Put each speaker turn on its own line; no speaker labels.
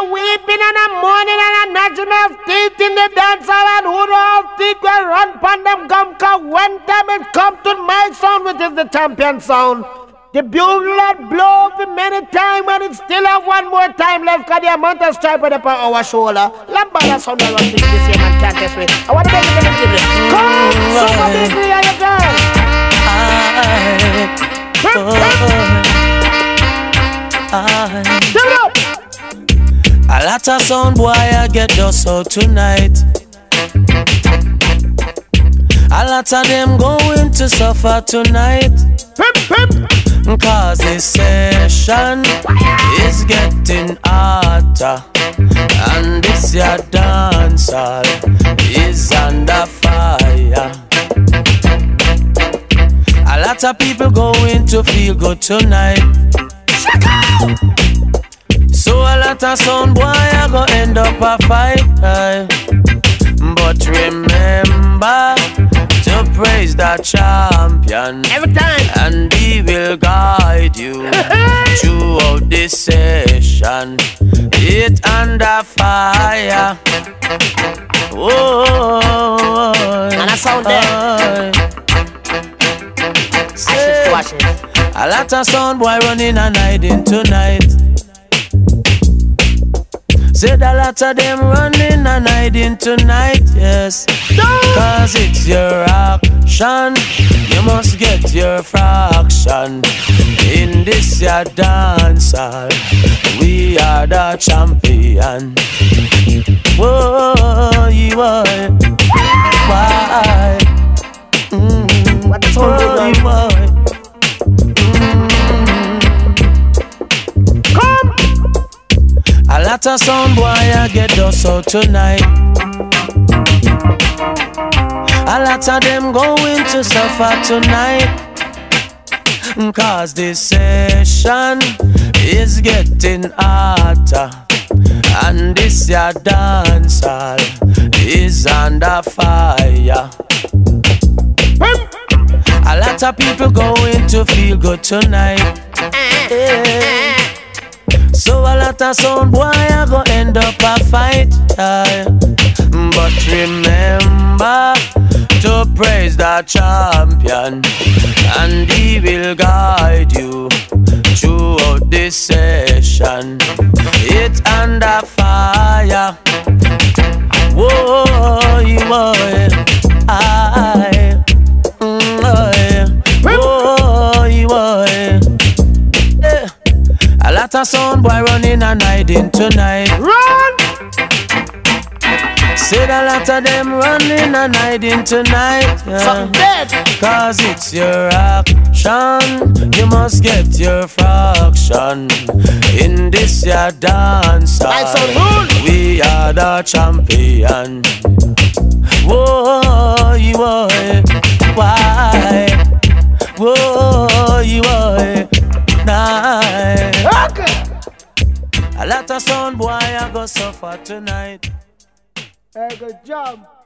weeping and a mourning and a gnashing of teeth in the dance hall, and who know how teeth will run pon them gum, cause when time it come to my sound, which is the champion sound. The bugle that blow for many times, and it still have one more time left, cause the amount of stripe on our shoulder. Lambada sound that was thinking this year, man, can't test me. I want to make it give it. Come, super bakery, are you
A lot of sound boy I get dust out tonight. A lot of them going to suffer tonight. Cause this session is getting hotter, and this your dancehall is under fire. A lot of people going to feel good tonight. So a lot of sound boy are gonna end up a fight. But remember to praise the champion
every time,
and he will guide you throughout this session. It under fire. Oh,
and I sound there.
A lot of sound boy running and hiding tonight. Said a lot of them running and hiding tonight, yes. Cause it's your action, you must get your fraction. In this your dancehall, we are the champion. Whoa, you are. Why? Whoa, you are. A lot of sound boy I get dust out tonight. A lot of them going to suffer tonight. Cause this session is getting hotter, and this your dancehall is under fire. A lot of people going to feel good tonight. Yeah. So a lot of sound boy are gonna end up a fight. But remember to praise the champion, and he will guide you throughout this session. It's under fire. Whoa, you boy. Whoa, you boy. A lot of sound boy running and hiding tonight.
Run!
Said a lot of them running and hiding tonight.
Something dead.
Cause it's your action, you must get your fraction. In this your dancehall, we are the champion. Whoa, you are. Why? Whoa, you are. Night.
Okay.
A lot of sound boy I go suffer tonight.
Hey, good job.